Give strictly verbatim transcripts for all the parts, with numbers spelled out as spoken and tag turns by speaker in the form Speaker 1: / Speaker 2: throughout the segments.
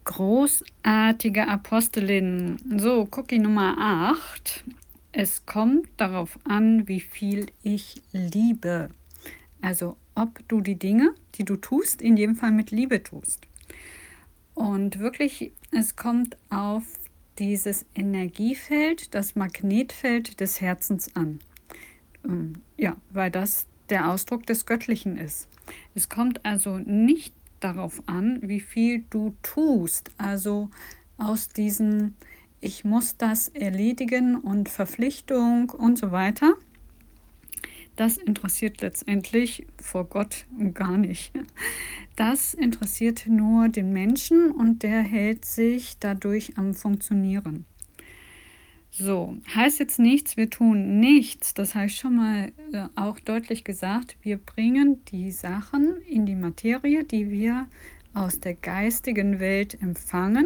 Speaker 1: Großartige Apostelin. So, Cookie Nummer acht. Es kommt darauf an, wie viel ich liebe. Also, ob du die Dinge, die du tust, in jedem Fall mit Liebe tust. Und wirklich, es kommt auf dieses Energiefeld, das Magnetfeld des Herzens an. Ähm, Ja, weil das der Ausdruck des Göttlichen ist. Es kommt also nicht darauf an, wie viel du tust. Also aus diesem Ich muss das erledigen und Verpflichtung und so weiter. Das interessiert letztendlich vor Gott gar nicht. Das interessiert nur den Menschen und der hält sich dadurch am Funktionieren. So, heißt jetzt nichts, wir tun nichts. Das habe ich schon mal äh, auch deutlich gesagt. Wir bringen die Sachen in die Materie, die wir aus der geistigen Welt empfangen.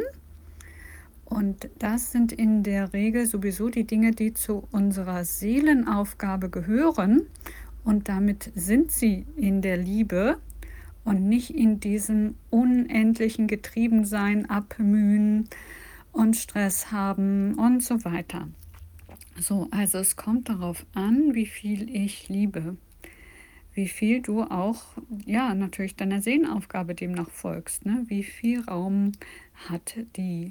Speaker 1: Und das sind in der Regel sowieso die Dinge, die zu unserer Seelenaufgabe gehören. Und damit sind sie in der Liebe und nicht in diesem unendlichen Getriebensein, Abmühen und Stress haben und so weiter. So, also es kommt darauf an, wie viel ich liebe, wie viel du auch, ja, natürlich deiner Seelenaufgabe demnach folgst, ne? Wie viel Raum hat die?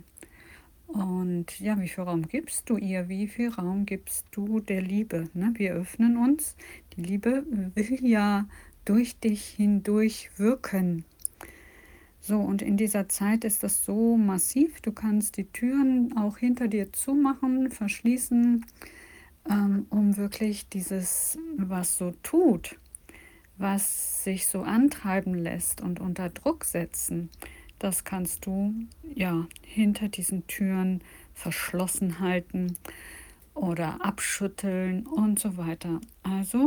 Speaker 1: Und ja, wie viel Raum gibst du ihr? Wie viel Raum gibst du der Liebe? Ne? Wir öffnen uns. Die Liebe will ja durch dich hindurch wirken. So, und in dieser Zeit ist das so massiv. Du kannst die Türen auch hinter dir zumachen, verschließen, ähm, um wirklich dieses, was so tut, was sich so antreiben lässt und unter Druck setzen, das kannst du ja hinter diesen Türen verschlossen halten oder abschütteln und so weiter. Also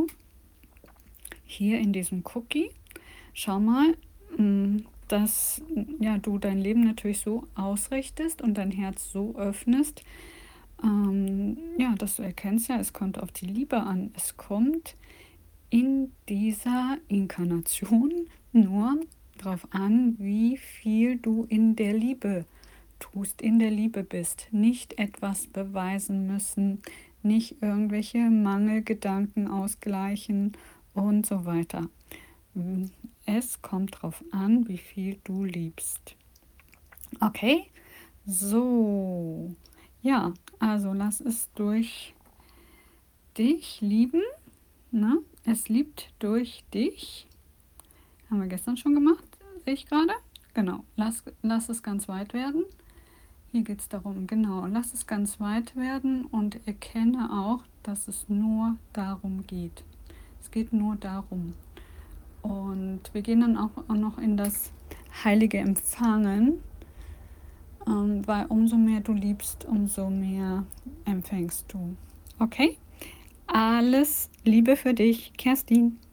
Speaker 1: hier in diesem Cookie, schau mal, mm, dass ja, du dein Leben natürlich so ausrichtest und dein Herz so öffnest, ähm, ja, dass du erkennst, ja, es kommt auf die Liebe an. Es kommt in dieser Inkarnation nur darauf an, wie viel du in der Liebe tust, in der Liebe bist. Nicht etwas beweisen müssen, nicht irgendwelche Mangelgedanken ausgleichen und so weiter. Es kommt darauf an, wie viel du liebst. Okay, so. Ja, also lass es durch dich lieben. Ne? Es liebt durch dich. Haben wir gestern schon gemacht, sehe ich gerade. Genau, lass, lass es ganz weit werden. Hier geht es darum, genau, lass es ganz weit werden und erkenne auch, dass es nur darum geht. Es geht nur darum. Und wir gehen dann auch noch in das heilige Empfangen, ähm, weil umso mehr du liebst, umso mehr empfängst du. Okay? Alles Liebe für dich, Kerstin.